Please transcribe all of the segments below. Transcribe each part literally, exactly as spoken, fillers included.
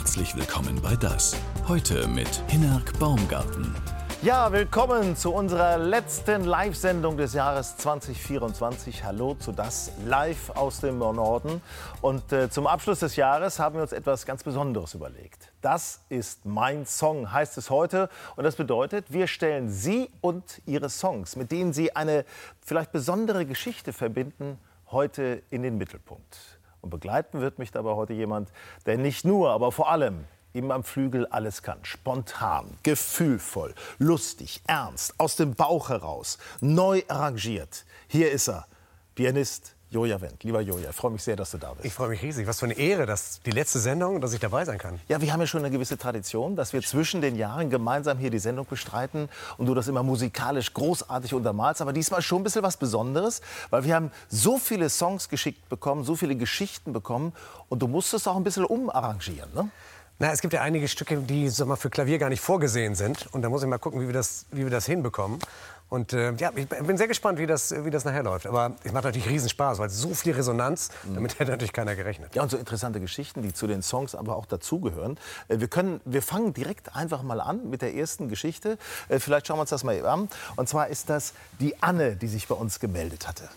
Herzlich willkommen bei Das. Heute mit Hinnerk Baumgarten. Ja, willkommen zu unserer letzten Live-Sendung des Jahres zwanzig vierundzwanzig. Hallo zu Das, live aus dem Norden. Und äh, zum Abschluss des Jahres haben wir uns etwas ganz Besonderes überlegt. Das ist mein Song, heißt es heute. Und das bedeutet, wir stellen Sie und Ihre Songs, mit denen Sie eine vielleicht besondere Geschichte verbinden, heute in den Mittelpunkt. Und begleiten wird mich dabei heute jemand, der nicht nur, aber vor allem ihm am Flügel alles kann. Spontan, gefühlvoll, lustig, ernst, aus dem Bauch heraus, neu arrangiert. Hier ist er, Pianist Joja Wendt. Lieber Joja, ich freue mich sehr, dass du da bist. Ich freue mich riesig. Was für eine Ehre, dass die letzte Sendung, dass ich dabei sein kann. Ja, wir haben ja schon eine gewisse Tradition, dass wir zwischen den Jahren gemeinsam hier die Sendung bestreiten und du das immer musikalisch großartig untermalst. Aber diesmal schon ein bisschen was Besonderes, weil wir haben so viele Songs geschickt bekommen, so viele Geschichten bekommen und du musstest auch ein bisschen umarrangieren, ne? Na, es gibt ja einige Stücke, die sag mal, für Klavier gar nicht vorgesehen sind. Und da muss ich mal gucken, wie wir das, wie wir das hinbekommen. Und äh, ja, ich bin sehr gespannt, wie das, wie das nachher läuft. Aber es macht natürlich riesen Spaß, weil so viel Resonanz, damit hätte natürlich keiner gerechnet. Ja, und so interessante Geschichten, die zu den Songs aber auch dazugehören. Wir können, wir fangen direkt einfach mal an mit der ersten Geschichte. Vielleicht schauen wir uns das mal eben an. Und zwar ist das die Anne, die sich bei uns gemeldet hatte.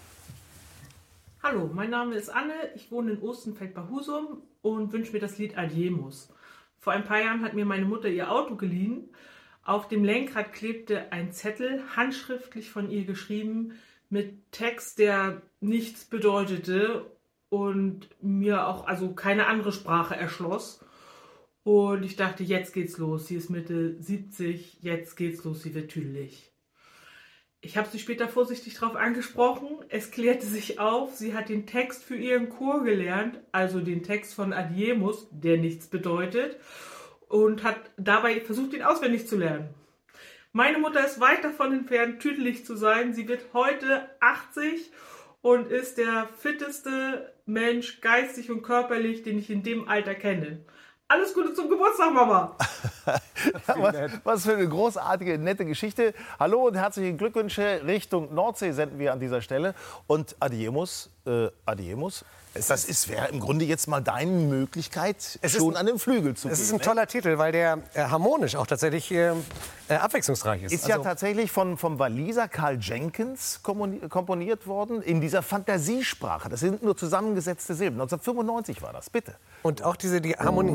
Hallo, mein Name ist Anne, ich wohne in Ostenfeld bei Husum und wünsche mir das Lied Adiemus. Vor ein paar Jahren hat mir meine Mutter ihr Auto geliehen. Auf dem Lenkrad klebte ein Zettel, handschriftlich von ihr geschrieben, mit Text, der nichts bedeutete und mir auch also keine andere Sprache erschloss. Und ich dachte, jetzt geht's los, sie ist Mitte siebzig, jetzt geht's los, sie wird tüdelig. Ich habe sie später vorsichtig darauf angesprochen. Es klärte sich auf, sie hat den Text für ihren Chor gelernt, also den Text von Adiemus, der nichts bedeutet, und hat dabei versucht, ihn auswendig zu lernen. Meine Mutter ist weit davon entfernt, tüdelig zu sein. Sie wird heute achtzig und ist der fitteste Mensch, geistig und körperlich, den ich in dem Alter kenne. Alles Gute zum Geburtstag, Mama! was, was für eine großartige, nette Geschichte. Hallo und herzliche Glückwünsche Richtung Nordsee senden wir an dieser Stelle. Und Adiemus, äh, Adiemus, das ist, wäre im Grunde jetzt mal deine Möglichkeit, es schon an den Flügel zu gehen. Es ist ein toller Titel, weil der äh, harmonisch auch tatsächlich äh, äh, abwechslungsreich ist. Ist also ja tatsächlich von, vom Waliser Karl Jenkins komponiert worden, in dieser Fantasiesprache. Das sind nur zusammengesetzte Silben. neunzehnhundertfünfundneunzig war das, bitte. Und auch diese die Harmonie.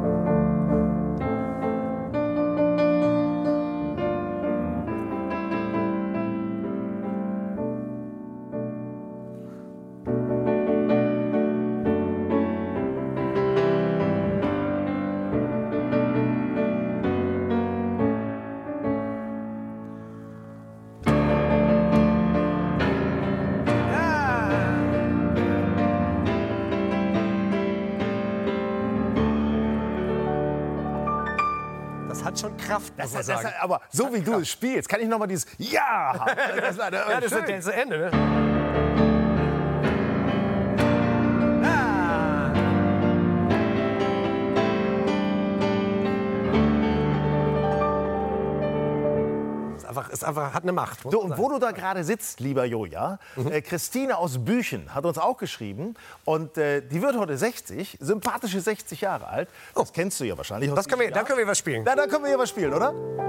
Schon Kraft, muss man das, sagen. Das, aber so wie du es spielst, kann ich noch mal dieses Ja haben. Das, das, ja, das ist das Ende, ne? Ah. Ist einfach, ist einfach, hat eine Macht. So, und wo du da gerade sitzt, lieber Joja, mhm. äh, Christine aus Büchen hat uns auch geschrieben. Und äh, die wird heute sechzig, sympathische sechzig Jahre alt. Das oh. kennst du ja wahrscheinlich. Das können wir, da können wir was spielen. Na, da können wir hier was spielen, oder?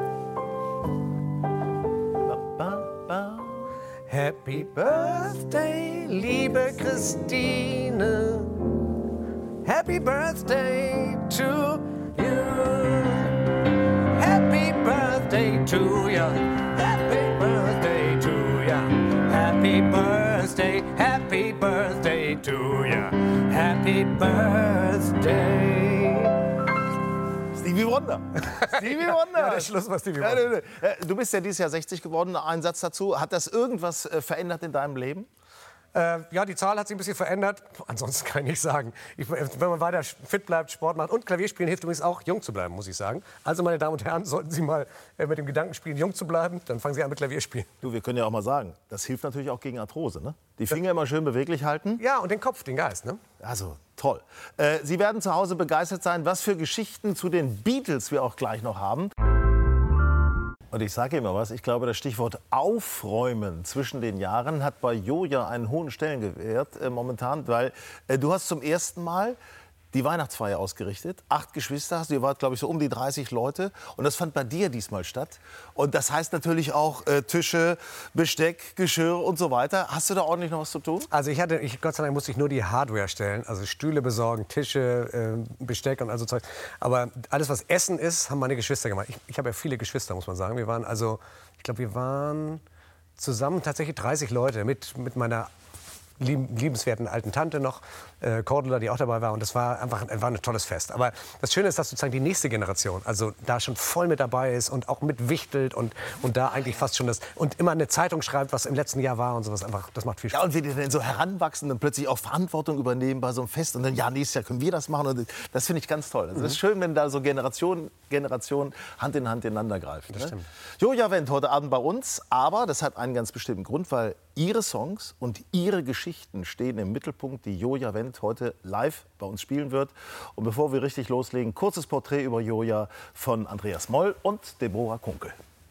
Happy Birthday, liebe Christine. Happy Birthday to you. Happy Birthday to you. Happy Birthday to you. Happy Birthday, happy Birthday to you. Happy Birthday. Stevie Wonder. Stevie Wonder. Ja, der Schluss war Stevie Wonder. Du bist ja dieses Jahr sechzig geworden. Ein Satz dazu. Hat das irgendwas verändert in deinem Leben? Äh, ja, die Zahl hat sich ein bisschen verändert. Ansonsten kann ich nicht sagen. Ich, wenn man weiter fit bleibt, Sport macht und Klavier spielen, hilft übrigens auch, jung zu bleiben, muss ich sagen. Also, meine Damen und Herren, sollten Sie mal äh, mit dem Gedanken spielen, jung zu bleiben, dann fangen Sie an mit Klavier spielen. Du, wir können ja auch mal sagen, das hilft natürlich auch gegen Arthrose, ne? Die Finger immer schön beweglich halten. Ja, und den Kopf, den Geist, ne? Also, toll. Äh, Sie werden zu Hause begeistert sein, was für Geschichten zu den Beatles wir auch gleich noch haben. Und ich sage immer was, ich glaube, das Stichwort Aufräumen zwischen den Jahren hat bei Joja einen hohen Stellenwert äh, momentan, weil äh, du hast zum ersten Mal die Weihnachtsfeier ausgerichtet. Acht Geschwister hast du, ihr wart, glaube ich, so um die dreißig Leute. Und das fand bei dir diesmal statt. Und das heißt natürlich auch äh, Tische, Besteck, Geschirr und so weiter. Hast du da ordentlich noch was zu tun? Also ich hatte, ich, Gott sei Dank musste ich nur die Hardware stellen, also Stühle besorgen, Tische, äh, Besteck und also Zeug. Aber alles, was Essen ist, haben meine Geschwister gemacht. Ich, ich habe ja viele Geschwister, muss man sagen. Wir waren also, ich glaube, wir waren zusammen tatsächlich dreißig Leute mit, mit meiner lieb, liebenswerten alten Tante noch, äh, Cordula, die auch dabei war. Und das war einfach war ein tolles Fest. Aber das Schöne ist, dass sozusagen die nächste Generation, also da schon voll mit dabei ist und auch mit wichtelt und, und da eigentlich fast schon das, und immer eine Zeitung schreibt, was im letzten Jahr war und sowas. Einfach, das macht viel Spaß. Ja, und wie die dann so heranwachsen und plötzlich auch Verantwortung übernehmen bei so einem Fest. Und dann, ja, nächstes Jahr können wir das machen. Und das finde ich ganz toll. Also, das ist schön, wenn da so Generationen Generation Hand in Hand ineinander greifen. Das ne? stimmt. Joja Wendt heute Abend bei uns. Aber das hat einen ganz bestimmten Grund, weil ihre Songs und ihre Geschichten stehen im Mittelpunkt, die Joja Wendt heute live bei uns spielen wird. Und bevor wir richtig loslegen, kurzes Porträt über Joja von Andreas Moll und Deborah Kunkel.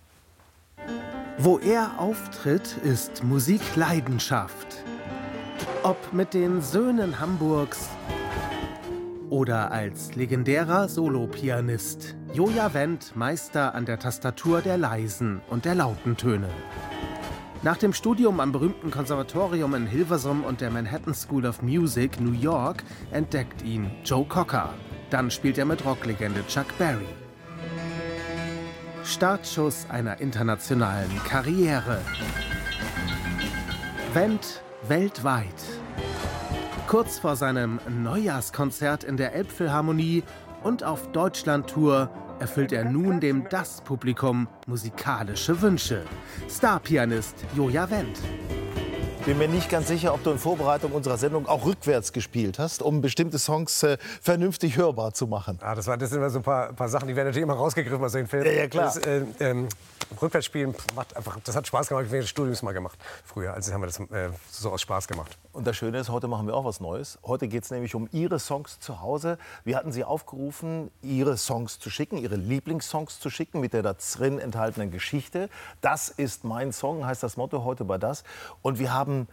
Wo er auftritt, ist Musik Leidenschaft. Ob mit den Söhnen Hamburgs oder als legendärer Solopianist. Joja Wendt, Meister an der Tastatur der leisen und der lauten Töne. Nach dem Studium am berühmten Konservatorium in Hilversum und der Manhattan School of Music, New York, entdeckt ihn Joe Cocker. Dann spielt er mit Rocklegende Chuck Berry. Startschuss einer internationalen Karriere. Wendt weltweit. Kurz vor seinem Neujahrskonzert in der Elbphilharmonie und auf Deutschlandtour erfüllt er nun dem Das-Publikum musikalische Wünsche. Starpianist Joja Wendt. Bin mir nicht ganz sicher, ob du in Vorbereitung unserer Sendung auch rückwärts gespielt hast, um bestimmte Songs äh, vernünftig hörbar zu machen. Ah, das, war, das sind immer so ein paar, paar Sachen, die werden natürlich immer rausgegriffen aus den Filmen. Ja, ja, klar. Das, äh, ähm, rückwärts spielen, macht einfach, das hat Spaß gemacht. Während des Studiums mal gemacht. Früher, also haben wir das äh, so aus Spaß gemacht. Und das Schöne ist, heute machen wir auch was Neues. Heute geht es nämlich um Ihre Songs zu Hause. Wir hatten Sie aufgerufen, Ihre Songs zu schicken, Ihre Lieblingssongs zu schicken mit der da drin enthaltenen Geschichte. Das ist mein Song, heißt das Motto heute bei das. Und wir haben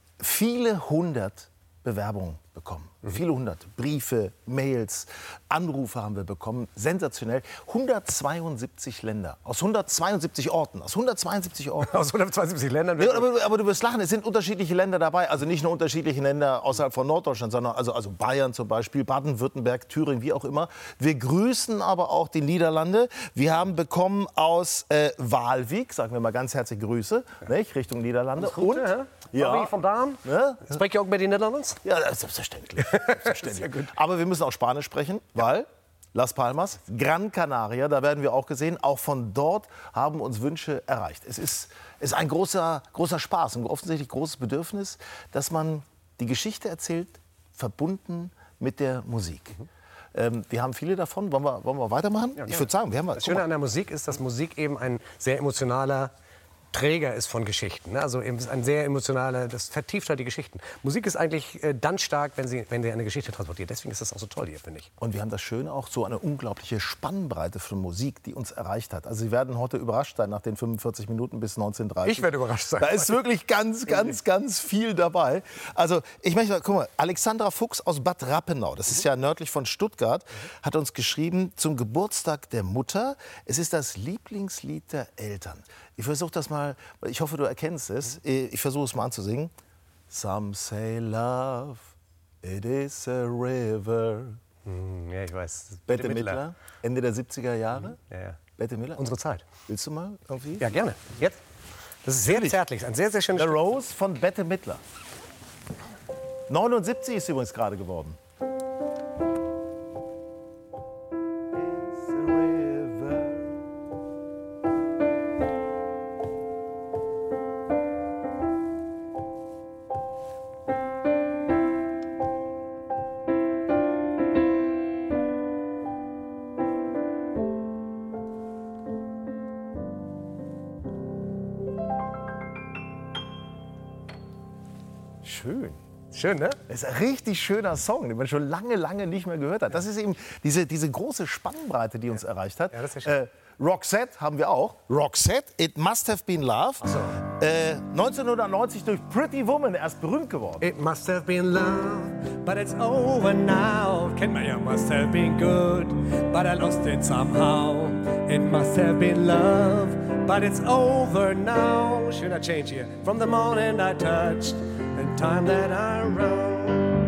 viele hundert Bewerbungen bekommen. Mhm. Viele hundert Briefe, Mails, Anrufe haben wir bekommen. Sensationell. hundertzweiundsiebzig Länder, aus hundertzweiundsiebzig Orten. Aus hundertzweiundsiebzig Orten. Aus hundertzweiundsiebzig Ländern? Ja, aber, aber du wirst lachen, es sind unterschiedliche Länder dabei. Also nicht nur unterschiedliche Länder außerhalb von Norddeutschland, sondern also, also Bayern zum Beispiel, Baden-Württemberg, Thüringen, wie auch immer. Wir grüßen aber auch die Niederlande. Wir haben bekommen aus äh, Waalwijk, sagen wir mal ganz herzliche Grüße, ja. nicht, Richtung Niederlande. Gut, und ja. Vandaan. Ja. Spreek je ook met die Nederlands? Ja, das ist selbstverständlich. selbstverständlich. Sehr gut. Aber wir müssen auch Spanisch sprechen, weil Las Palmas, Gran Canaria, da werden wir auch gesehen. Auch von dort haben uns Wünsche erreicht. Es ist, ist ein großer, großer Spaß, ein offensichtlich großes Bedürfnis, dass man die Geschichte erzählt, verbunden mit der Musik. Mhm. Ähm, wir haben viele davon. Wollen wir, wollen wir weitermachen? Ja, ich würde sagen, wir haben... Das Schöne an der Musik ist, dass Musik eben ein sehr emotionaler Träger ist von Geschichten. Ne? Also eben ist ein sehr emotionaler, das vertieft halt die Geschichten. Musik ist eigentlich äh, dann stark, wenn sie, wenn sie eine Geschichte transportiert. Deswegen ist das auch so toll hier, finde ich. Und wir haben das Schöne auch, so eine unglaubliche Spannbreite von Musik, die uns erreicht hat. Also Sie werden heute überrascht sein nach den fünfundvierzig Minuten bis neunzehn Uhr dreißig. Ich werde überrascht sein. Da ist wirklich ganz, ganz, ganz viel dabei. Also ich möchte, guck mal, Alexandra Fuchs aus Bad Rappenau, das ist ja nördlich von Stuttgart, hat uns geschrieben, zum Geburtstag der Mutter, es ist das Lieblingslied der Eltern. Ich versuche das mal, ich hoffe, du erkennst es. Ich versuche es mal anzusingen. Some say love, it is a river. Hm, ja, ich weiß. Bette Midler, Ende der siebziger Jahre. Ja, ja. Bette Midler. Unsere Zeit. Willst du mal irgendwie? Ja, gerne. Jetzt. Das ist sehr zärtlich, ein sehr, sehr schönes The Stück. Rose von Bette Midler. neunundsiebzig ist sie übrigens gerade geworden. Schön. Schön, ne? Das ist ein richtig schöner Song, den man schon lange, lange nicht mehr gehört hat. Das ist eben diese, diese große Spannbreite, die uns ja. erreicht hat. Ja, das ist ja schön. Äh, Roxette haben wir auch. Roxette, It Must Have Been Love. So. Äh, neunzehnhundertneunzig durch Pretty Woman erst berühmt geworden. It must have been love, but it's over now. Kennt man ja, must have been good, but I lost it somehow. It must have been love, but it's over now. Schöner Change hier. From the moment I touched, the time that I run.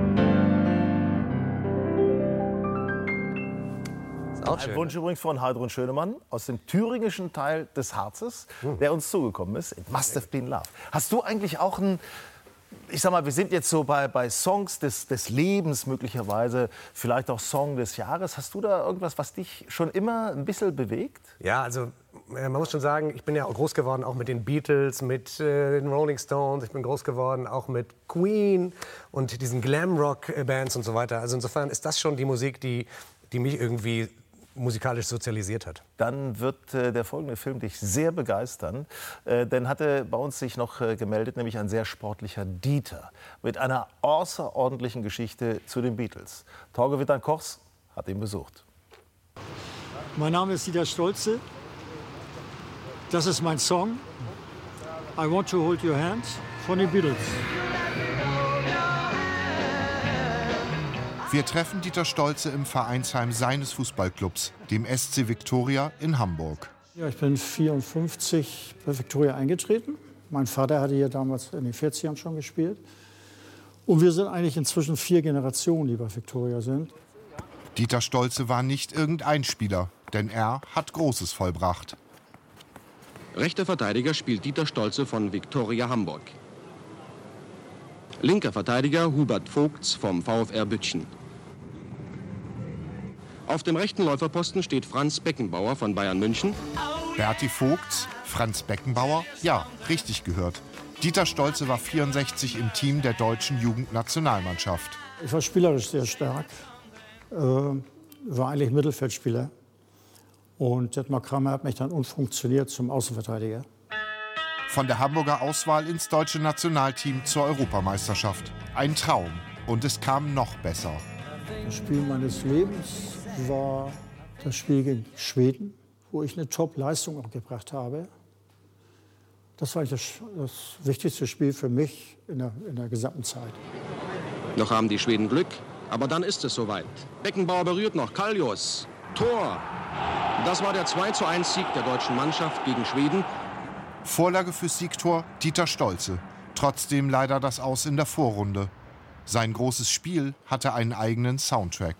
Auch schön. Ein Wunsch übrigens von Heidrun Schönemann aus dem thüringischen Teil des Harzes, hm. der uns zugekommen ist. It must have been love. Hast du eigentlich auch ein, ich sag mal, wir sind jetzt so bei, bei Songs des, des Lebens möglicherweise, vielleicht auch Song des Jahres. Hast du da irgendwas, was dich schon immer ein bisschen bewegt? Ja, also man muss schon sagen, ich bin ja groß geworden auch mit den Beatles, mit äh, den Rolling Stones. Ich bin groß geworden auch mit Queen und diesen Glam-Rock-Bands und so weiter. Also insofern ist das schon die Musik, die, die mich irgendwie musikalisch sozialisiert hat. Dann wird äh, der folgende Film dich sehr begeistern. Äh, denn hatte bei uns sich noch äh, gemeldet, nämlich ein sehr sportlicher Dieter mit einer außerordentlichen Geschichte zu den Beatles. Torge Wittern-Kochs hat ihn besucht. Mein Name ist Dieter Stolze. Das ist mein Song I Want to Hold Your Hand von den Beatles. Wir treffen Dieter Stolze im Vereinsheim seines Fußballclubs, dem S C Viktoria in Hamburg. Ja, ich bin vierundfünfzig bei Viktoria eingetreten. Mein Vater hatte hier damals in den vierzigern schon gespielt. Und wir sind eigentlich inzwischen vier Generationen, die bei Viktoria sind. Dieter Stolze war nicht irgendein Spieler, denn er hat Großes vollbracht. Rechter Verteidiger spielt Dieter Stolze von Viktoria Hamburg. Linker Verteidiger Hubert Vogts vom VfR Büttchen. Auf dem rechten Läuferposten steht Franz Beckenbauer von Bayern München. Berti Vogts, Franz Beckenbauer, ja, richtig gehört. Dieter Stolze war vierundsechzig im Team der deutschen Jugendnationalmannschaft. Ich war spielerisch sehr stark, äh, war eigentlich Mittelfeldspieler. Und Detmar Kramer hat mich dann umfunktioniert zum Außenverteidiger. Von der Hamburger Auswahl ins deutsche Nationalteam zur Europameisterschaft. Ein Traum. Und es kam noch besser. Das Spiel meines Lebens war das Spiel gegen Schweden, wo ich eine Top-Leistung auch gebracht habe. Das war das, das wichtigste Spiel für mich in der, in der gesamten Zeit. Noch haben die Schweden Glück, aber dann ist es soweit. Beckenbauer berührt noch Kallio. Tor. Das war der zwei zu eins Sieg der deutschen Mannschaft gegen Schweden. Vorlage fürs Siegtor Dieter Stolze. Trotzdem leider das Aus in der Vorrunde. Sein großes Spiel hatte einen eigenen Soundtrack.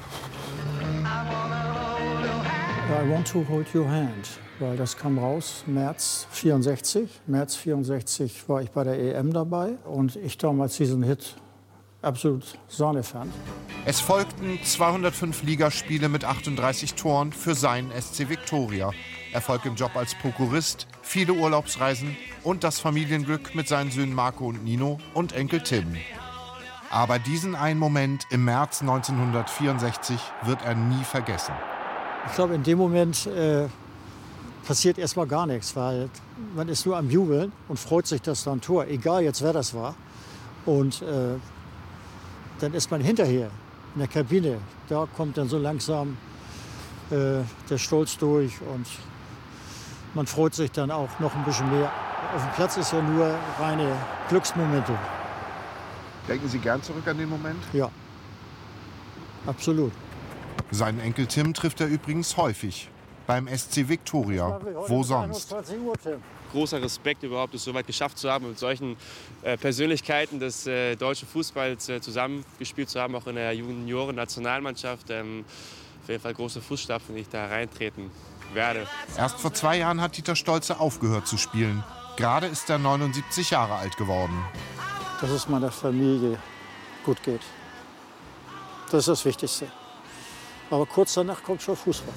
I Want to Hold Your Hand, weil das kam raus März vierundsechzig. März vierundsechzig war ich bei der E M dabei und ich damals diesen Hit absolut Sahne fand. Es folgten zweihundertfünf Ligaspiele mit achtunddreißig Toren für seinen S C Viktoria. Erfolg im Job als Prokurist, viele Urlaubsreisen und das Familienglück mit seinen Söhnen Marco und Nino und Enkel Tim. Aber diesen einen Moment im März neunzehnhundertvierundsechzig wird er nie vergessen. Ich glaube, in dem Moment äh, passiert erst mal gar nichts, weil man ist nur am Jubeln und freut sich, dass da ein Tor, egal jetzt wer das war. Und äh, dann ist man hinterher in der Kabine. Da kommt dann so langsam äh, der Stolz durch und man freut sich dann auch noch ein bisschen mehr. Auf dem Platz ist ja nur reine Glücksmomente. Denken Sie gern zurück an den Moment? Ja, absolut. Seinen Enkel Tim trifft er übrigens häufig. Beim S C Viktoria. Wo sonst? Großer Respekt, überhaupt es so weit geschafft zu haben, mit solchen äh, Persönlichkeiten des äh, deutschen Fußballs äh, zusammengespielt zu haben, auch in der Junioren-Nationalmannschaft. Ähm, auf jeden Fall große Fußstapfen, die ich da reintreten werde. Erst vor zwei Jahren hat Dieter Stolze aufgehört zu spielen. Gerade ist er neunundsiebzig Jahre alt geworden. Dass es meiner Familie gut geht. Das ist das Wichtigste. Aber kurz danach kommt schon Fußball.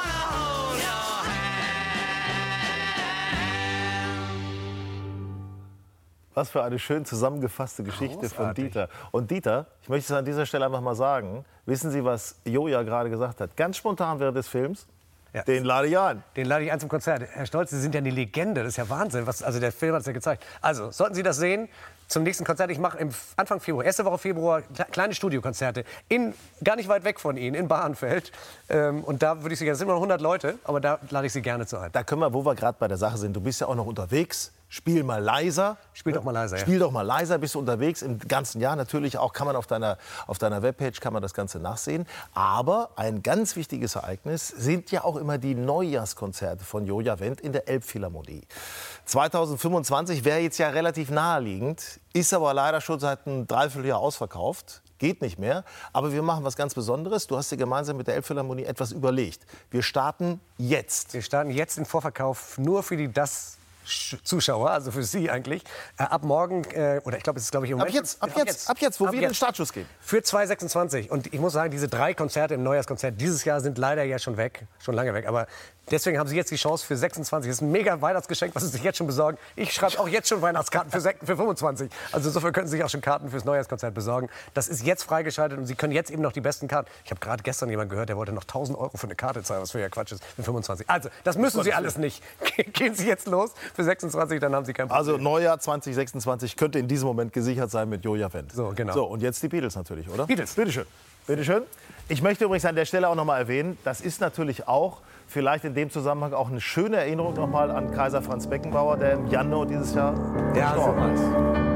Was für eine schön zusammengefasste Geschichte Großartig. Von Dieter. Und Dieter, ich möchte es an dieser Stelle einfach mal sagen, wissen Sie, was Joja gerade gesagt hat? Ganz spontan während des Films. Ja. Den lade ich ein. Den lade ich ein zum Konzert. Herr Stolz, Sie sind ja eine Legende. Das ist ja Wahnsinn. Was, also der Film hat es ja gezeigt. Also, sollten Sie das sehen, zum nächsten Konzert. Ich mache im Anfang Februar, erste Woche Februar, kleine Studiokonzerte. In, gar nicht weit weg von Ihnen, in Bahrenfeld. Ähm, und da würde ich Sie gerne, es sind nur hundert Leute, aber da lade ich Sie gerne zu ein. Da können wir, wo wir gerade bei der Sache sind, du bist ja auch noch unterwegs. Spiel mal leiser. Spiel doch mal leiser, ja. Spiel doch mal leiser, bist du unterwegs im ganzen Jahr. Natürlich auch kann man auf deiner, auf deiner Webpage kann man das Ganze nachsehen. Aber ein ganz wichtiges Ereignis sind ja auch immer die Neujahrskonzerte von Joja Wendt in der Elbphilharmonie. zweitausendfünfundzwanzig wäre jetzt ja relativ naheliegend, ist aber leider schon seit einem Dreivierteljahr ausverkauft. Geht nicht mehr, aber wir machen was ganz Besonderes. Du hast dir gemeinsam mit der Elbphilharmonie etwas überlegt. Wir starten jetzt. Wir starten jetzt den Vorverkauf nur für die das Zuschauer, also für Sie eigentlich, äh, ab morgen, äh, oder ich glaube, es ist, glaube ich, im Ab Moment... jetzt, ab jetzt, ab jetzt, wo ab wir jetzt. den Startschuss geben. Für zwanzig sechsundzwanzig. Und ich muss sagen, diese drei Konzerte im Neujahrskonzert dieses Jahr sind leider ja schon weg, schon lange weg. Aber deswegen haben Sie jetzt die Chance für sechsundzwanzig. Das ist ein mega Weihnachtsgeschenk, was Sie sich jetzt schon besorgen. Ich schreibe auch jetzt schon Weihnachtskarten für, für fünfundzwanzig. Also insofern können Sie sich auch schon Karten fürs Neujahrskonzert besorgen. Das ist jetzt freigeschaltet und Sie können jetzt eben noch die besten Karten. Ich habe gerade gestern jemanden gehört, der wollte noch tausend Euro für eine Karte zahlen, was für ja Quatsch ist, für fünfundzwanzig. Also, das müssen Sie alles nicht. Gehen Sie jetzt los für sechsundzwanzig, dann haben Sie kein Problem. Also Neujahr zwanzig sechsundzwanzig könnte in diesem Moment gesichert sein mit Joja Wendt. So, genau. So, und jetzt die Beatles natürlich, oder? Beatles. Bitte schön. Bitte schön. Ich möchte übrigens an der Stelle auch noch mal erwähnen, das ist natürlich auch vielleicht in dem Zusammenhang auch eine schöne Erinnerung noch mal an Kaiser Franz Beckenbauer, der im Januar dieses Jahr Ja, gestorben ist.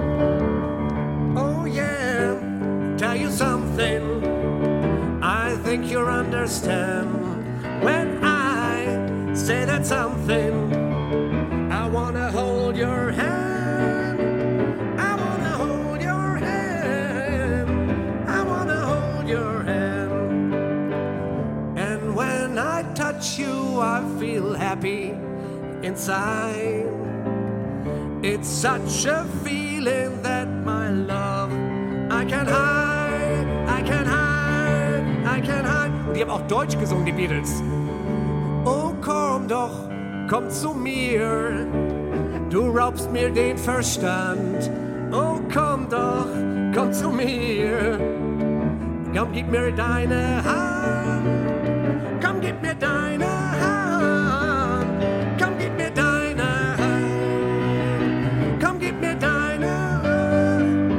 Oh yeah, tell you something. I think you'll understand when I say that something. I wanna hold your hand. I wanna hold your hand. I wanna hold your hand. And when I touch you, I feel happy inside. It's such a feeling that my love I can hide, I can hide, I can hide. Und die haben auch Deutsch gesungen, die Beatles. Oh, komm doch, komm zu mir. Du raubst mir den Verstand. Oh, komm doch, komm zu mir. Komm, gib mir deine Hand. Komm, gib mir deine Hand. Komm, gib mir deine Hand. Komm, gib mir deine Hand.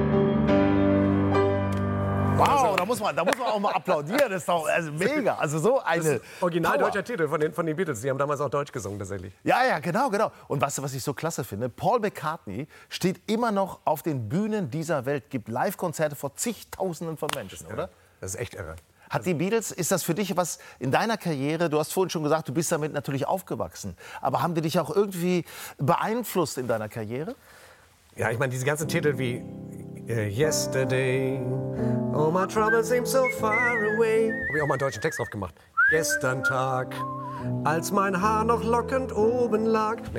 Wow, da muss man, da muss man auch mal applaudieren. Das ist doch also mega. Also so eine Original Power. deutscher Titel von den, von den Beatles. Die haben damals auch Deutsch gesungen, tatsächlich. Ja, ja, genau, genau. Und weißt du, was ich so klasse finde? Paul McCartney steht immer noch auf den Bühnen dieser Welt, gibt Live-Konzerte vor zigtausenden von Menschen, oder? Das ist echt irre. Hat die Beatles, ist das für dich was in deiner Karriere, du hast vorhin schon gesagt, du bist damit natürlich aufgewachsen, aber haben die dich auch irgendwie beeinflusst in deiner Karriere? Ja, ich meine, diese ganzen Titel wie äh, Yesterday, Oh my troubles seem so far away. Habe ich auch mal einen deutschen Text drauf gemacht. Gestern Tag, als mein Haar noch lockend oben lag. Nee,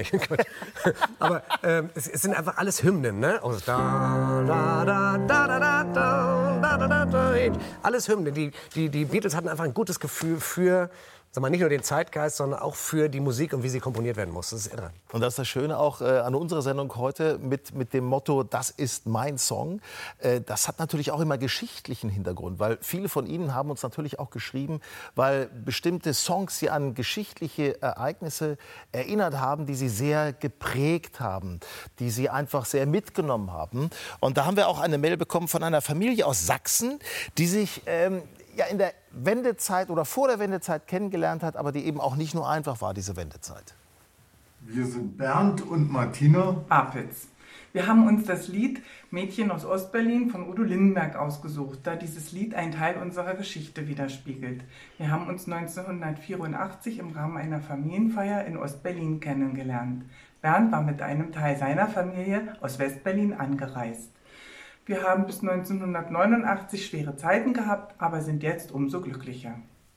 aber ähm, es, es sind einfach alles Hymnen, ne? Aus da, da, da, da, da, da, da, da, da, da. Alles Hymnen. Die, die, die Beatles hatten einfach ein gutes Gefühl für, sag mal, nicht nur den Zeitgeist, sondern auch für die Musik und wie sie komponiert werden muss. Das ist irre. Und das ist das Schöne auch äh, an unserer Sendung heute mit, mit dem Motto, das ist mein Song. Äh, das hat natürlich auch immer geschichtlichen Hintergrund, weil viele von Ihnen haben uns natürlich auch geschrieben, weil bestimmte Songs sie an geschichtliche Ereignisse erinnert haben, die sie sehr geprägt haben, die sie einfach sehr mitgenommen haben. Und da haben wir auch eine Mail bekommen von einer Familie aus Sachsen, die sich ähm, ja in der Wendezeit oder vor der Wendezeit kennengelernt hat, aber die eben auch nicht nur einfach war, diese Wendezeit. Wir sind Bernd und Martina Apitz. Wir haben uns das Lied Mädchen aus Ostberlin von Udo Lindenberg ausgesucht, da dieses Lied einen Teil unserer Geschichte widerspiegelt. Wir haben uns neunzehnhundertvierundachtzig im Rahmen einer Familienfeier in Ostberlin kennengelernt. Bernd war mit einem Teil seiner Familie aus Westberlin angereist. Wir haben bis neunzehnhundertneunundachtzig schwere Zeiten gehabt, aber sind jetzt umso glücklicher.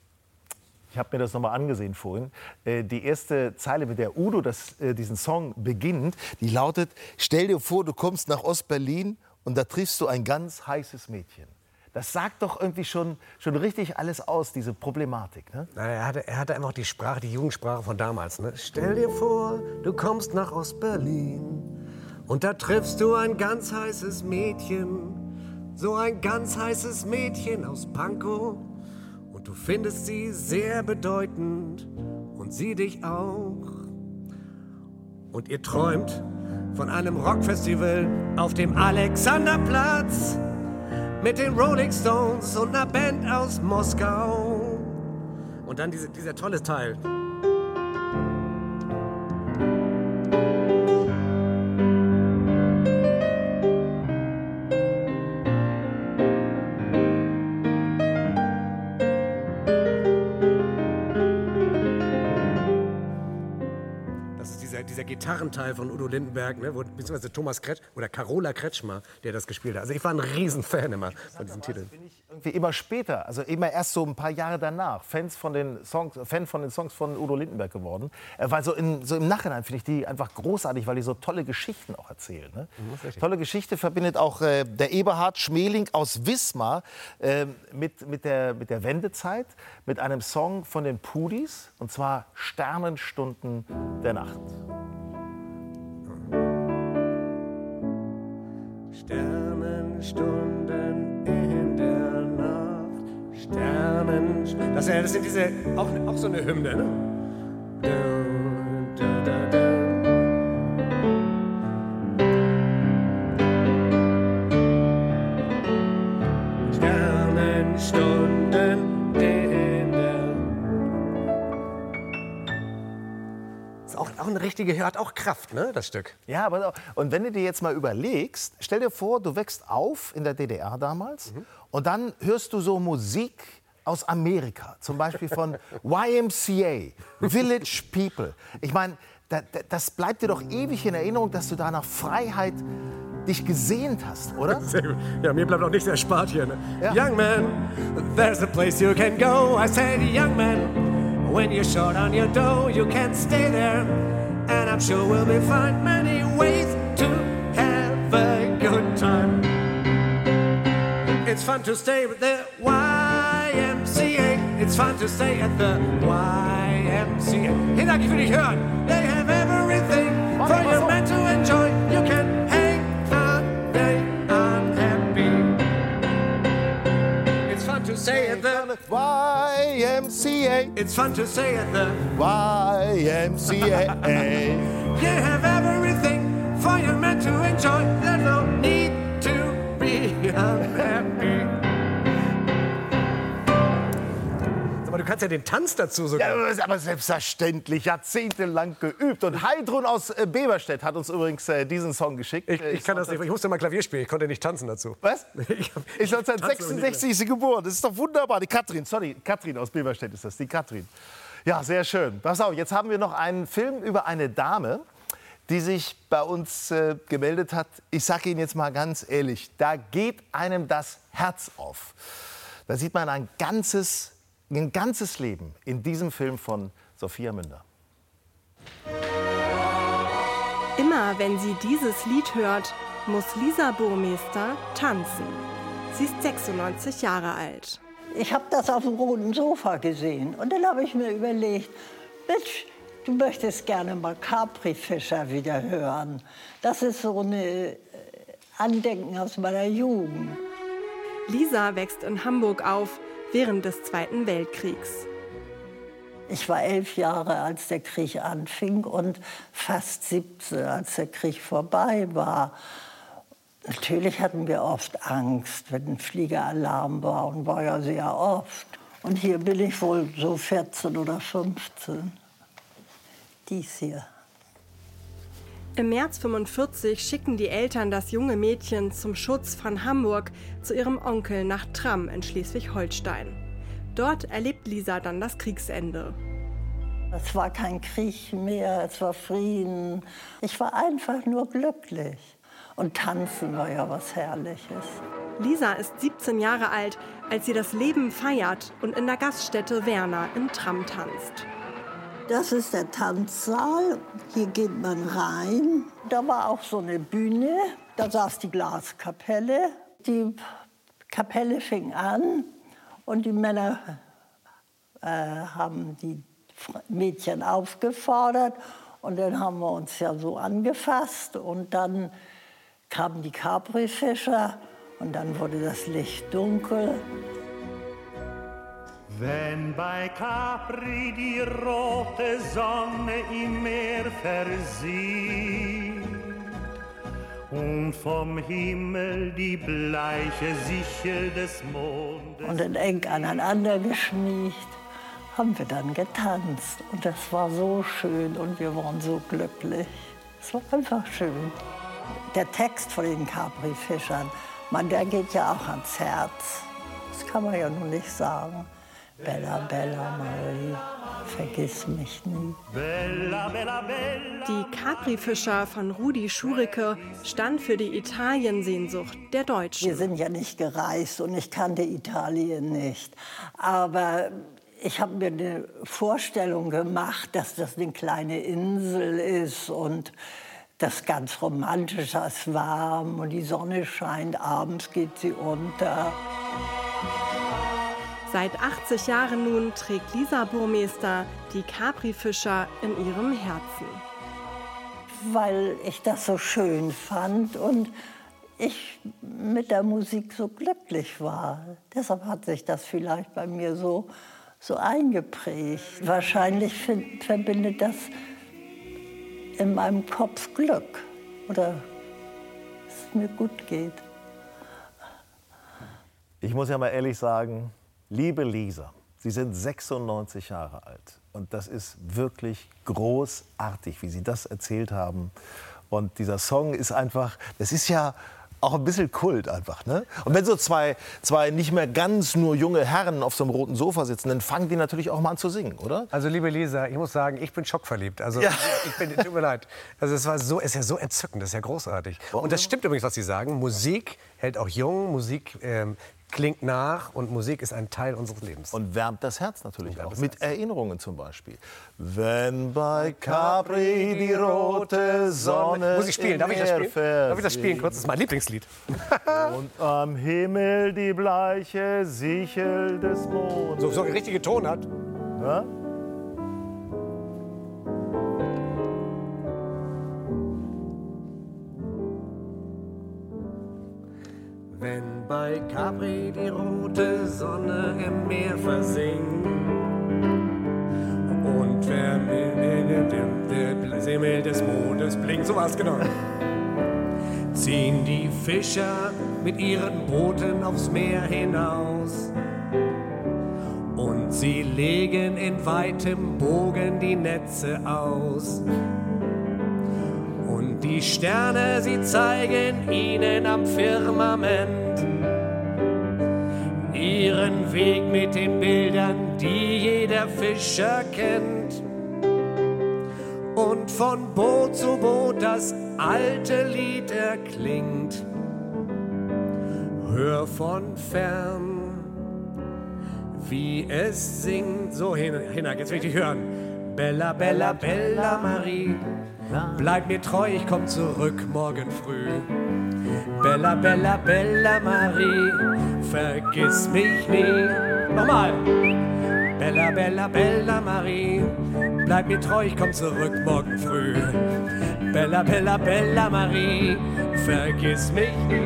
Ich habe mir das nochmal angesehen vorhin. Äh, die erste Zeile, mit der Udo das, äh, diesen Song beginnt, die lautet: Stell dir vor, du kommst nach Ostberlin und da triffst du ein ganz heißes Mädchen. Das sagt doch irgendwie schon, schon richtig alles aus, diese Problematik. Ne? Na, er, hatte, er hatte einfach die Sprache, die Jugendsprache von damals. Ne? Stell dir vor, du kommst nach Ostberlin. Und da triffst du ein ganz heißes Mädchen, so ein ganz heißes Mädchen aus Pankow. Und du findest sie sehr bedeutend und sie dich auch. Und ihr träumt von einem Rockfestival auf dem Alexanderplatz mit den Rolling Stones und einer Band aus Moskau. Und dann diese, dieser tolle Teil. Dieser Gitarrenteil von Udo Lindenberg, ne, wo, beziehungsweise Thomas Kretsch oder Carola Kretschmer, der das gespielt hat. Also ich war ein Riesenfan immer von diesen Titeln. Bin ich irgendwie immer später, also immer erst so ein paar Jahre danach, Fans von den Songs, Fan von den Songs von Udo Lindenberg geworden. Äh, weil so, in, so im Nachhinein finde ich die einfach großartig, weil die so tolle Geschichten auch erzählen. Ne? Mhm, tolle Geschichte verbindet auch äh, der Eberhard Schmeling aus Wismar äh, mit, mit, der, mit der Wendezeit, mit einem Song von den Pudis, und zwar Sternenstunden der Nacht. Sternenstunden in der Nacht, Sternen... Das, das sind diese, auch, auch so eine Hymne, ne? Da, da, da, da. Sternenstunden in der... Ist auch, auch eine richtige, hat auch Kraft, ne, das Stück. Ja, aber und wenn du dir jetzt mal überlegst, stell dir vor, du wächst auf in der D D R damals, mhm, und dann hörst du so Musik aus Amerika, zum Beispiel von Y M C A, Village People. Ich meine, da, da, das bleibt dir doch ewig in Erinnerung, dass du da nach Freiheit dich gesehnt hast, oder? Sehr gut. Ja, mir bleibt auch nichts erspart hier. Ne? Ja. Young man, there's a place you can go. I said, young man, when you're short on your dough, you can stay there. And I'm sure we'll be find many ways to have a good time. It's fun to stay with the Y M C A. It's fun to stay at the Y M C A. Hinak, ich will dich hören. They have everything for your man to enjoy. You can hang out, they unhappy. It's fun to stay at the Y M C A. It's fun to stay at the Y M C A. You have everything for your man to enjoy. There's no need to be unhappy. Aber du kannst ja den Tanz dazu sogar. Ja, aber selbstverständlich, jahrzehntelang geübt. Und Heidrun aus äh, Beverstedt hat uns übrigens äh, diesen Song geschickt. Ich, ich kann das nicht, ich musste mal Klavier spielen, ich konnte nicht tanzen dazu. Was? Ich hab, ist neunzehnhundertsechsundsechzig sie geboren, das ist doch wunderbar. Die Katrin, sorry, Katrin aus Beverstedt ist das, die Katrin. Ja, sehr schön. Pass auf, jetzt haben wir noch einen Film über eine Dame, die sich bei uns äh, gemeldet hat. Ich sage Ihnen jetzt mal ganz ehrlich, da geht einem das Herz auf. Da sieht man ein ganzes, ein ganzes Leben in diesem Film von Sophia Münder. Immer wenn sie dieses Lied hört, muss Lisa Burmester tanzen. Sie ist sechsundneunzig Jahre alt. Ich habe das auf dem roten Sofa gesehen und dann habe ich mir überlegt, Mensch, du möchtest gerne mal Capri-Fischer wieder hören. Das ist so ein Andenken aus meiner Jugend. Lisa wächst in Hamburg auf während des Zweiten Weltkriegs. Ich war elf Jahre, als der Krieg anfing und fast siebzehn, als der Krieg vorbei war. Natürlich hatten wir oft Angst, wenn ein Fliegeralarm war, und war ja sehr oft. Und hier bin ich wohl so vierzehn oder fünfzehn. Dies hier. Im März fünfundvierzig schicken die Eltern das junge Mädchen zum Schutz von Hamburg zu ihrem Onkel nach Tramm in Schleswig-Holstein. Dort erlebt Lisa dann das Kriegsende. Es war kein Krieg mehr, es war Frieden. Ich war einfach nur glücklich. Und tanzen war ja was Herrliches. Lisa ist siebzehn Jahre alt, als sie das Leben feiert und in der Gaststätte Werner in Tramm tanzt. Das ist der Tanzsaal. Hier geht man rein. Da war auch so eine Bühne. Da saß die Glaskapelle. Die Kapelle fing an und die Männer äh, haben die Mädchen aufgefordert. Und dann haben wir uns ja so angefasst. Und dann kamen die Capri-Fischer und dann wurde das Licht dunkel. Wenn bei Capri die rote Sonne im Meer versieht und vom Himmel die bleiche Sichel des Mondes. Und in eng aneinander geschmiegt haben wir dann getanzt. Und das war so schön und wir waren so glücklich. Es war einfach schön. Der Text von den Capri-Fischern, man, der geht ja auch ans Herz. Das kann man ja nun nicht sagen. Bella, Bella, Marie, vergiss mich nie. Bella, Bella, Bella. Die Capri-Fischer von Rudi Schurike stand für die Italiensehnsucht der Deutschen. Wir sind ja nicht gereist und ich kannte Italien nicht. Aber ich habe mir eine Vorstellung gemacht, dass das eine kleine Insel ist und das ganz romantisch ist, warm und die Sonne scheint, abends geht sie unter. Seit achtzig Jahren nun trägt Lisa Burmester die Capri-Fischer in ihrem Herzen. Weil ich das so schön fand und ich mit der Musik so glücklich war. Deshalb hat sich das vielleicht bei mir so, so eingeprägt. Wahrscheinlich find, verbindet das in meinem Kopf Glück oder dass es mir gut geht. Ich muss ja mal ehrlich sagen, liebe Lisa, Sie sind sechsundneunzig Jahre alt und das ist wirklich großartig, wie Sie das erzählt haben. Und dieser Song ist einfach, das ist ja auch ein bisschen Kult einfach, ne? Und wenn so zwei, zwei nicht mehr ganz nur junge Herren auf so einem roten Sofa sitzen, dann fangen die natürlich auch mal an zu singen, oder? Also liebe Lisa, ich muss sagen, ich bin schockverliebt. Also Ja. ich bin, tut mir leid. Also es war so, es ist ja so entzückend, das ist ja großartig. Und das stimmt übrigens, was Sie sagen. Musik hält auch jung, Musik ähm, klingt nach und Musik ist ein Teil unseres Lebens. Und wärmt das Herz natürlich auch, mit Erinnerungen zum Beispiel. Wenn bei Capri die rote Sonne Muss ich spielen? Darf ich das spielen? Darf ich das spielen kurz? Das ist mein Lieblingslied. Und am Himmel die bleiche Sichel des Mondes. So, so eine richtige Tonart. Ja? Wenn bei Capri die rote Sonne im Meer versinkt und der Himmel des Mondes blinkt, so war's genau, ziehen die Fischer mit ihren Booten aufs Meer hinaus und sie legen in weitem Bogen die Netze aus. Und die Sterne, sie zeigen ihnen am Firmament ihren Weg mit den Bildern, die jeder Fischer kennt. Und von Boot zu Boot das alte Lied erklingt. Hör von fern, wie es singt. So, Hinak, jetzt will ich dich hören. Bella, Bella, Bella Marie, bleib mir treu, ich komm zurück morgen früh. Bella, Bella, Bella Marie, vergiss mich nie. Nochmal. Bella, Bella, Bella Marie, bleib mir treu, ich komm zurück morgen früh. Bella, Bella, Bella Marie, vergiss mich nie.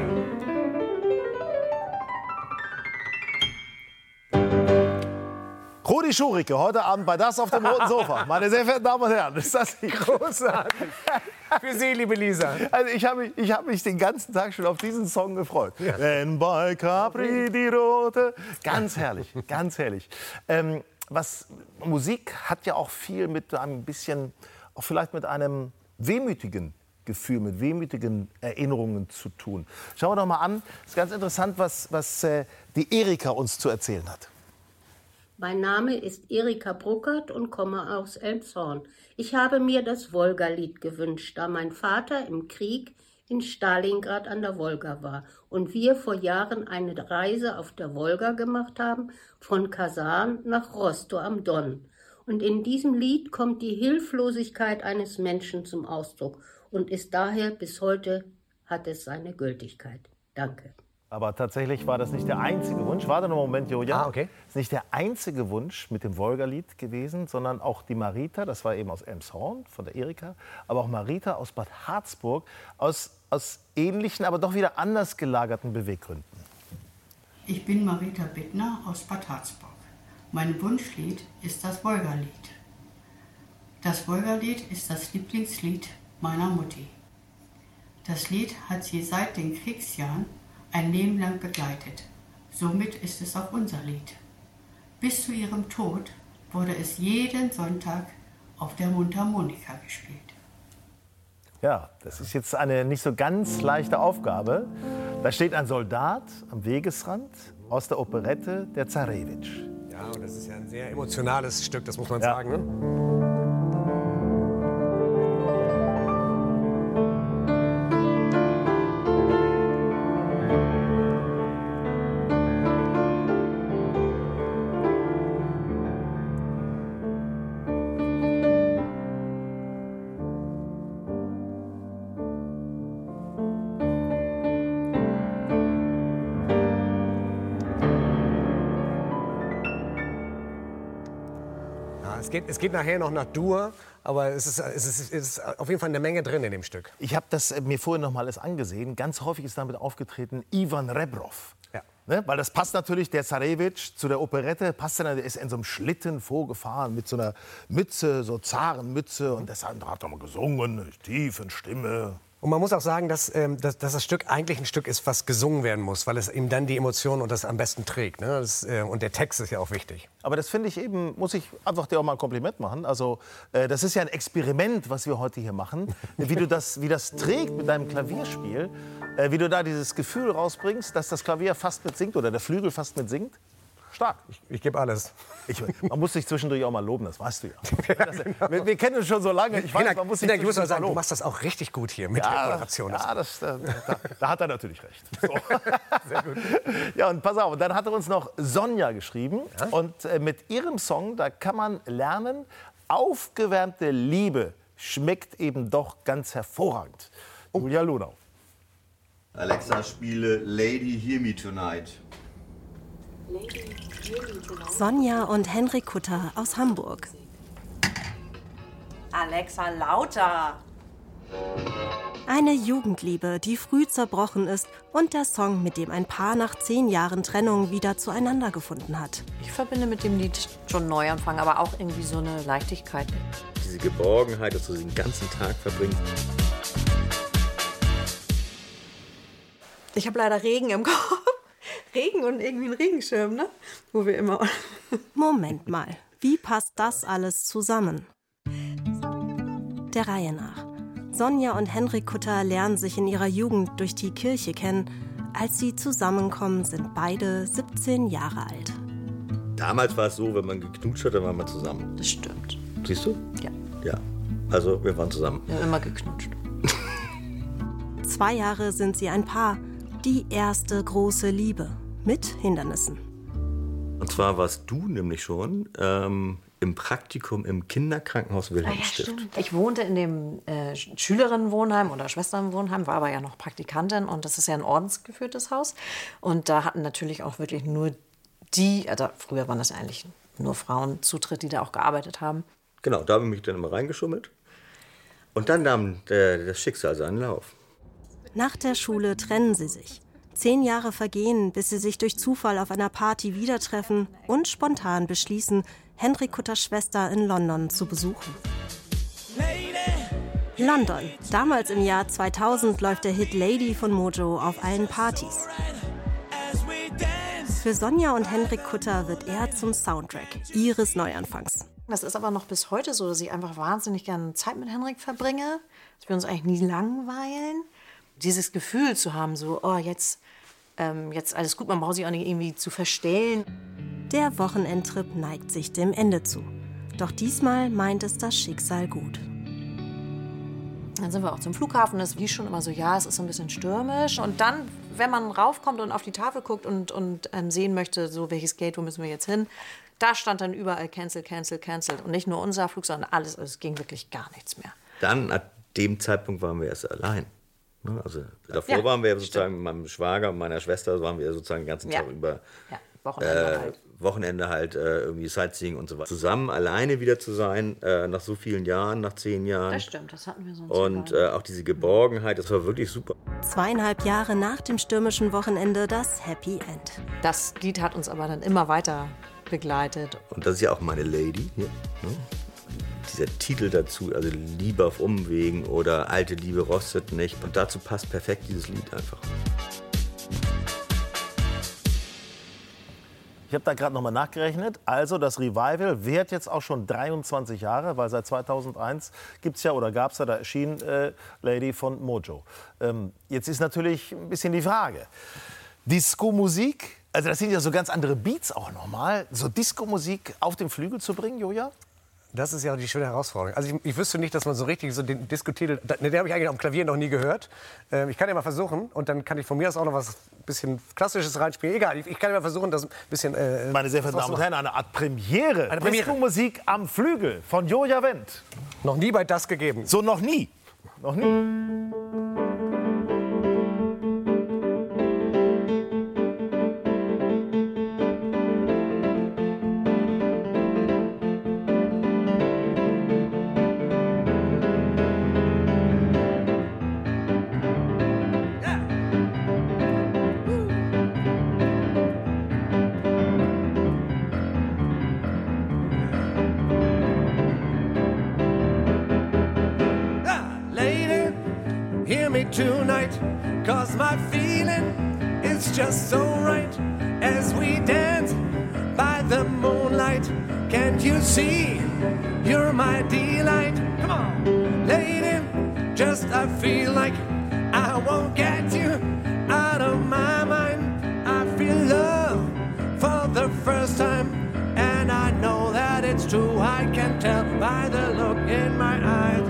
Rudi Schurike, heute Abend bei Das auf dem roten Sofa. Meine sehr verehrten Damen und Herren, ist das nicht großartig? Für Sie, liebe Lisa. Also ich habe mich, ich hab mich den ganzen Tag schon auf diesen Song gefreut. Ja. Wenn bei Capri die rote... Ganz herrlich, ganz herrlich. Ähm, was, Musik hat ja auch viel mit einem bisschen, auch vielleicht mit einem wehmütigen Gefühl, mit wehmütigen Erinnerungen zu tun. Schauen wir doch mal an, es ist ganz interessant, was, was äh, die Erika uns zu erzählen hat. Mein Name ist Erika Bruckert und komme aus Elmshorn. Ich habe mir das Wolga-Lied gewünscht, da mein Vater im Krieg in Stalingrad an der Wolga war und wir vor Jahren eine Reise auf der Wolga gemacht haben, von Kasan nach Rostow am Don. Und in diesem Lied kommt die Hilflosigkeit eines Menschen zum Ausdruck und ist daher bis heute, hat es seine Gültigkeit. Danke. Aber tatsächlich war das nicht der einzige Wunsch. Warte noch einen Moment, Julia. Ah, okay. Das ist nicht der einzige Wunsch mit dem Wolga-Lied gewesen, sondern auch die Marita, das war eben aus Elmshorn von der Erika, aber auch Marita aus Bad Harzburg, aus, aus ähnlichen, aber doch wieder anders gelagerten Beweggründen. Ich bin Marita Bittner aus Bad Harzburg. Mein Wunschlied ist das Wolgalied. Das Wolgalied ist das Lieblingslied meiner Mutti. Das Lied hat sie seit den Kriegsjahren ein Leben lang begleitet. Somit ist es auch unser Lied. Bis zu ihrem Tod wurde es jeden Sonntag auf der Mundharmonika gespielt. Ja, das ist jetzt eine nicht so ganz leichte Aufgabe. Da steht ein Soldat am Wegesrand aus der Operette Der Zarewitsch. Ja, und das ist ja ein sehr emotionales Stück, das muss man Ja. sagen. Ne? Es geht, es geht nachher noch nach Dur, aber es ist, es, ist, es ist auf jeden Fall eine Menge drin in dem Stück. Ich habe das äh, mir vorhin noch mal alles angesehen. Ganz häufig ist damit aufgetreten Ivan Rebrov. Ja. Ne? Weil das passt natürlich, der Zarewitsch, zu der Operette. Passt dann, der ist in so einem Schlitten vorgefahren mit so einer Mütze, so Zarenmütze. Und das hat er mal gesungen, tief in Stimme. Und man muss auch sagen, dass, ähm, dass, dass das Stück eigentlich ein Stück ist, was gesungen werden muss, weil es ihm dann die Emotionen und das am besten trägt. Ne? Das, äh, und der Text ist ja auch wichtig. Aber das finde ich eben, muss ich einfach dir auch mal ein Kompliment machen. Also äh, das ist ja ein Experiment, was wir heute hier machen. Wie du das, wie das trägt mit deinem Klavierspiel, äh, wie du da dieses Gefühl rausbringst, dass das Klavier fast mitsingt oder der Flügel fast mitsingt. Stark. Ich, ich gebe alles. Ich, man muss sich zwischendurch auch mal loben, das weißt du ja. Das, wir, wir kennen uns schon so lange. Ich weiß, man muss sich ich muss mal sagen, loben. du machst das auch richtig gut hier mit ja, der Moderation. Ja, das, da, da, da hat er natürlich recht. So. Sehr gut. Ja, und pass auf, dann hat er uns noch Sonja geschrieben. Ja? Und äh, mit ihrem Song, da kann man lernen, aufgewärmte Liebe schmeckt eben doch ganz hervorragend. Oh. Julia Lonau. Alexa, spiele Lady Hear Me Tonight. Sonja und Henrik Kutter aus Hamburg. Alexa, lauter! Eine Jugendliebe, die früh zerbrochen ist und der Song, mit dem ein Paar nach zehn Jahren Trennung wieder zueinander gefunden hat. Ich verbinde mit dem Lied schon Neuanfang, aber auch irgendwie so eine Leichtigkeit. Diese Geborgenheit, dass du den ganzen Tag verbringst. Ich habe leider Regen im Kopf. Regen und irgendwie ein Regenschirm, ne? Wo wir immer... Moment mal, wie passt das alles zusammen? Der Reihe nach. Sonja und Henrik Kutter lernen sich in ihrer Jugend durch die Kirche kennen. Als sie zusammenkommen, sind beide siebzehn Jahre alt. Damals war es so, wenn man geknutscht hat, dann war man zusammen. Das stimmt. Siehst du? Ja. Ja. Also, wir waren zusammen. Wir haben immer geknutscht. Zwei Jahre sind sie ein Paar. Die erste große Liebe. Mit Hindernissen. Und zwar warst du nämlich schon ähm, im Praktikum im Kinderkrankenhaus Wilhelmsstift. Ah, ja, ich wohnte in dem äh, Schülerinnenwohnheim oder Schwesternwohnheim, war aber ja noch Praktikantin und das ist ja ein ordensgeführtes Haus. Und da hatten natürlich auch wirklich nur die, also früher waren das eigentlich nur Frauen Zutritt, die da auch gearbeitet haben. Genau, da habe ich mich dann immer reingeschummelt. Und dann nahm äh, das Schicksal seinen Lauf. Nach der Schule trennen sie sich. Zehn Jahre vergehen, bis sie sich durch Zufall auf einer Party wieder treffen und spontan beschließen, Henrik Kutters Schwester in London zu besuchen. London. Damals im Jahr zweitausend läuft der Hit Lady von Mojo auf allen Partys. Für Sonja und Henrik Kutter wird er zum Soundtrack ihres Neuanfangs. Das ist aber noch bis heute so, dass ich einfach wahnsinnig gerne Zeit mit Henrik verbringe, dass wir uns eigentlich nie langweilen. Dieses Gefühl zu haben, so, oh, jetzt, ähm, jetzt alles gut, man braucht sich auch nicht irgendwie zu verstellen. Der Wochenendtrip neigt sich dem Ende zu. Doch diesmal meint es das Schicksal gut. Dann sind wir auch zum Flughafen, das wie schon immer so, ja, es ist so ein bisschen stürmisch. Und dann, wenn man raufkommt und auf die Tafel guckt und, und ähm, sehen möchte, so welches Gate, wo müssen wir jetzt hin, da stand dann überall cancel, cancel, cancel. Und nicht nur unser Flug, sondern alles, also es ging wirklich gar nichts mehr. Dann, ab dem Zeitpunkt waren wir erst allein. Also davor ja, waren wir sozusagen mit meinem Schwager und meiner Schwester, waren wir sozusagen den ganzen Tag ja. über ja, Wochenende, äh, halt. Wochenende halt äh, irgendwie Sightseeing und so weiter. Zusammen alleine wieder zu sein, äh, nach so vielen Jahren, nach zehn Jahren. Das stimmt, das hatten wir sonst. Und äh, auch diese Geborgenheit, das war wirklich super. Zweieinhalb Jahre nach dem stürmischen Wochenende das Happy End. Das Lied hat uns aber dann immer weiter begleitet. Und das ist ja auch meine Lady hier. Ne? Dieser Titel dazu, also Liebe auf Umwegen oder Alte Liebe rostet nicht. Und dazu passt perfekt dieses Lied einfach. Ich habe da gerade noch mal nachgerechnet. Also das Revival währt jetzt auch schon dreiundzwanzig Jahre, weil seit zweitausendeins gibt es ja oder gab es ja, da erschien äh, Lady von Mojo. Ähm, jetzt ist natürlich ein bisschen die Frage. Disco-Musik, also das sind ja so ganz andere Beats auch nochmal. So Disco-Musik auf den Flügel zu bringen, Julia? Das ist ja die schöne Herausforderung. Also ich, ich wüsste nicht, dass man so richtig so den Disco-Titel, den, den habe ich eigentlich am Klavier noch nie gehört. Ähm, ich kann ja mal versuchen und dann kann ich von mir aus auch noch was bisschen Klassisches reinspielen. Egal, ich, ich kann ja mal versuchen, das ein bisschen... Äh, Meine sehr verehrten Damen und Herren, eine Art Premiere. Eine Premiere. Disco-Musik am Flügel von Julia Wendt. Noch nie bei das gegeben. So noch nie. Noch nie. Tonight, cause my feeling is just so right as we dance by the moonlight. Can't you see you're my delight? Come on, lady, just I feel like I won't get you out of my mind. I feel love for the first time, and I know that it's true. I can tell by the look in my eyes.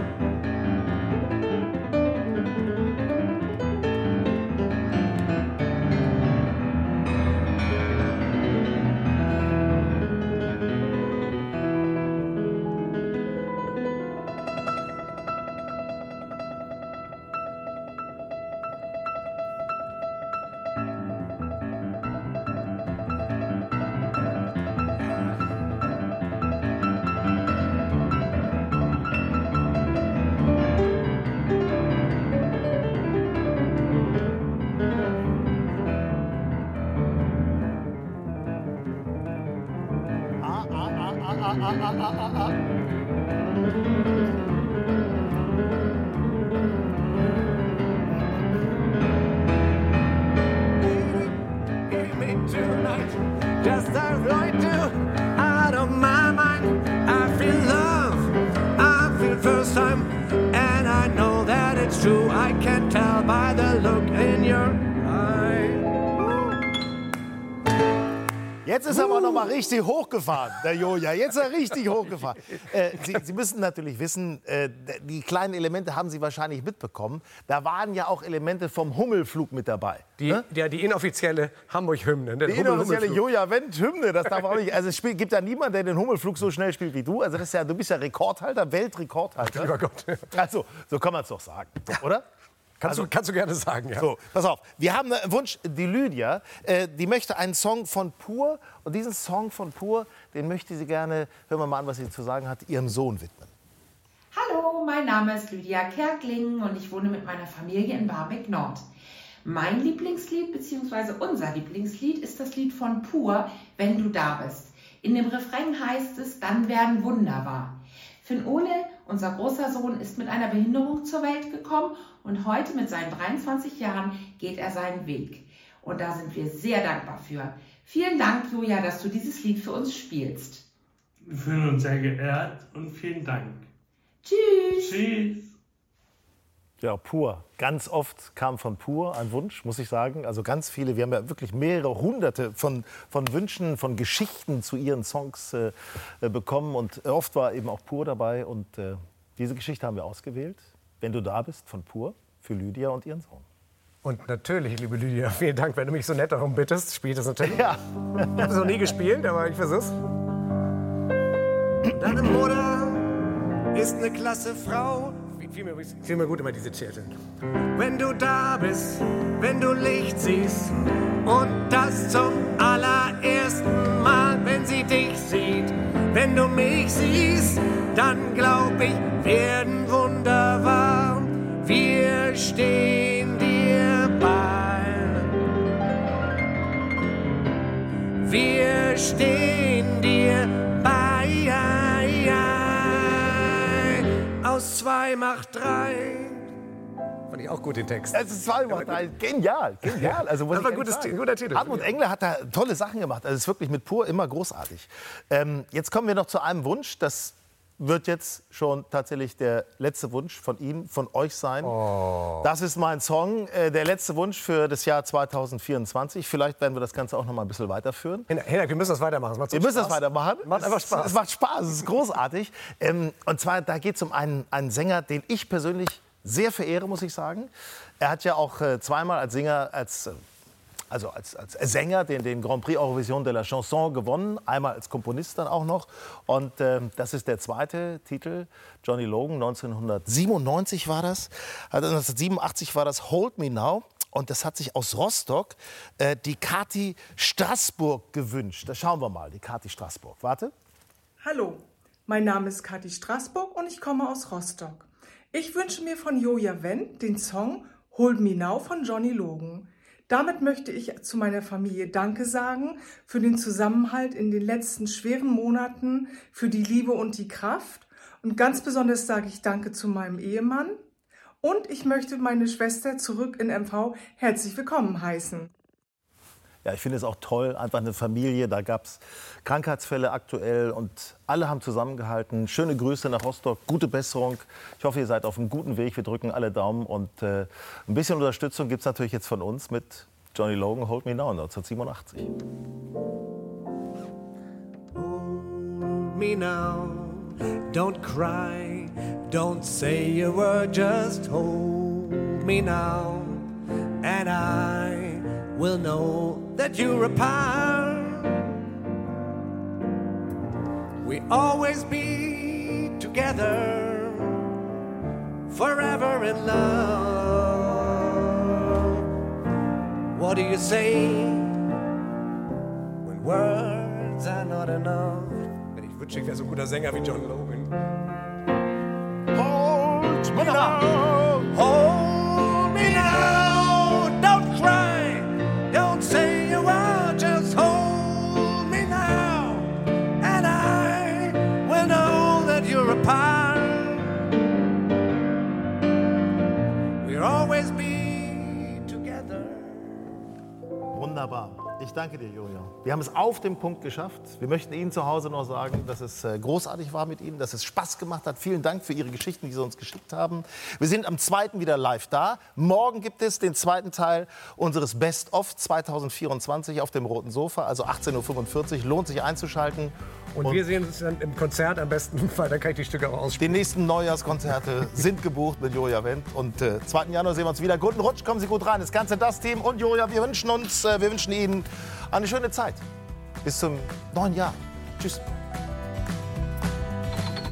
Jetzt ist er aber noch mal richtig hochgefahren, der Julia. Jetzt ist er richtig hochgefahren. Äh, Sie, Sie müssen natürlich wissen, äh, die kleinen Elemente haben Sie wahrscheinlich mitbekommen. Da waren ja auch Elemente vom Hummelflug mit dabei. Die, ne? ja, die inoffizielle Hamburg-Hymne. Die inoffizielle Julia Wendt-Hymne, das darf auch nicht. Also es spielt, gibt ja niemanden, der den Hummelflug so schnell spielt wie du. Also das ist ja, du bist ja Rekordhalter, Weltrekordhalter. Lieber Gott. Also, so kann man es doch sagen, oder? Kannst, also, du, kannst du gerne sagen, ja. So, pass auf. Wir haben einen Wunsch, die Lydia, äh, die möchte einen Song von Pur. Und diesen Song von Pur, den möchte sie gerne, hören wir mal an, was sie zu sagen hat, ihrem Sohn widmen. Hallo, mein Name ist Lydia Kerkling und ich wohne mit meiner Familie in Barmbek Nord. Mein Lieblingslied bzw. unser Lieblingslied ist das Lied von Pur, Wenn du da bist. In dem Refrain heißt es, dann werden Wunder wahr. Finn Ole, unser großer Sohn, ist mit einer Behinderung zur Welt gekommen und heute mit seinen dreiundzwanzig Jahren geht er seinen Weg. Und da sind wir sehr dankbar für. Vielen Dank, Julia, dass du dieses Lied für uns spielst. Wir fühlen uns sehr geehrt und vielen Dank. Tschüss. Tschüss. Ja, Pur. Ganz oft kam von Pur ein Wunsch, muss ich sagen. Also ganz viele, wir haben ja wirklich mehrere hunderte von, von Wünschen, von Geschichten zu ihren Songs äh, bekommen. Und oft war eben auch Pur dabei. Und äh, diese Geschichte haben wir ausgewählt. Wenn du da bist, von Pur, für Lydia und ihren Sohn. Und natürlich, liebe Lydia, vielen Dank, wenn du mich so nett darum bittest. Spiel das natürlich. Ja. Ich habe es noch nie gespielt, aber ich versuch's. Deine Mutter ist eine klasse Frau. Fiel mir, fiel mir gut immer diese Titel. Wenn du da bist, wenn du Licht siehst und das zum allerersten Mal, wenn sie dich sieht, wenn du mich siehst, dann glaub ich, werden Wunder wahr. Wir stehen dir bei. Wir stehen zwei macht drei. Fand ich auch gut, den Text. Es ist zwei macht drei. Genial, genial. Also, muss das war ich ein gutes, sagen. guter Titel. Hartmut Engler hat da tolle Sachen gemacht. Also es ist wirklich mit Pur immer großartig. Ähm, jetzt kommen wir noch zu einem Wunsch. Das wird jetzt schon tatsächlich der letzte Wunsch von Ihnen, von euch sein. Oh. Das ist mein Song, äh, der letzte Wunsch für das Jahr zweitausendvierundzwanzig. Vielleicht werden wir das Ganze auch noch mal ein bisschen weiterführen. Hinak, wir müssen das weitermachen. Es macht so wir müssen Spaß. das weitermachen. Macht einfach Spaß. Es, es macht Spaß, es ist großartig. Ähm, und zwar, da geht es um einen, einen Sänger, den ich persönlich sehr verehre, muss ich sagen. Er hat ja auch äh, zweimal als Sänger, als, äh, also als, als Sänger den, den Grand Prix Eurovision de la Chanson gewonnen. Einmal als Komponist dann auch noch. Und äh, das ist der zweite Titel. Johnny Logan, neunzehnhundertsiebenundneunzig war das. Also neunzehnhundertsiebenundachtzig war das Hold Me Now. Und das hat sich aus Rostock äh, die Kathi Straßburg gewünscht. Da schauen wir mal, die Kathi Straßburg. Warte. Hallo, mein Name ist Kathi Straßburg und ich komme aus Rostock. Ich wünsche mir von Joja Wendt den Song Hold Me Now von Johnny Logan. Damit möchte ich zu meiner Familie Danke sagen für den Zusammenhalt in den letzten schweren Monaten, für die Liebe und die Kraft. Und ganz besonders sage ich Danke zu meinem Ehemann. Und ich möchte meine Schwester zurück in M V herzlich willkommen heißen. Ja, ich finde es auch toll, einfach eine Familie, da gab es Krankheitsfälle aktuell und alle haben zusammengehalten. Schöne Grüße nach Rostock, gute Besserung. Ich hoffe, ihr seid auf einem guten Weg, wir drücken alle Daumen und äh, ein bisschen Unterstützung gibt es natürlich jetzt von uns mit Johnny Logan, Hold Me Now, neunzehnhundertsiebenundachtzig. Hold me now, don't cry, don't say a word, just hold me now, and I will know that you're a part. We always be together, forever in love. What do you say when words are not enough? Ich wünschte, ich wäre so ein guter Sänger wie John Logan. Hold me now, hold me now, don't cry, don't say a word, just hold me now, and I will know that you're a part. We'll always be together. Wunderbar. Ich danke dir, Julia. Wir haben es auf den Punkt geschafft. Wir möchten Ihnen zu Hause noch sagen, dass es großartig war mit Ihnen, dass es Spaß gemacht hat. Vielen Dank für Ihre Geschichten, die Sie uns geschickt haben. Wir sind am zweiten wieder live da. Morgen gibt es den zweiten Teil unseres Best-of zweitausendvierundzwanzig auf dem roten Sofa, also achtzehn Uhr fünfundvierzig. Lohnt sich einzuschalten. Und, Und wir sehen uns dann im Konzert am besten, weil dann kann ich die Stücke auch ausspielen. Die nächsten Neujahrskonzerte sind gebucht mit Joja Wendt. Und äh, zweiten Januar sehen wir uns wieder. Guten Rutsch, kommen Sie gut rein. Das ganze Das-Team und Joja, wir wünschen uns, äh, wir wünschen Ihnen eine schöne Zeit. Bis zum neuen Jahr. Tschüss.